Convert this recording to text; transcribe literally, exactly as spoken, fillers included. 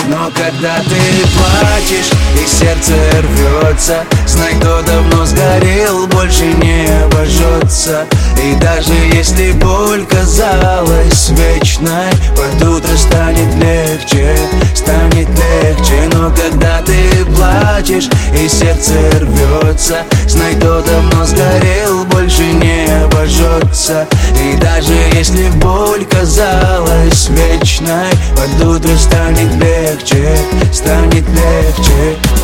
Но когда ты плачешь и сердце рвется, знай, кто давно сгорел, больше не обожжется. И даже если боль казалась вечной, под утро станет легче, станет легче. Но когда ты плачешь и сердце рвется, знай, кто давно сгорел, больше не обожжется. И даже если боль казалась вечной, под утро станет легче, станет легче.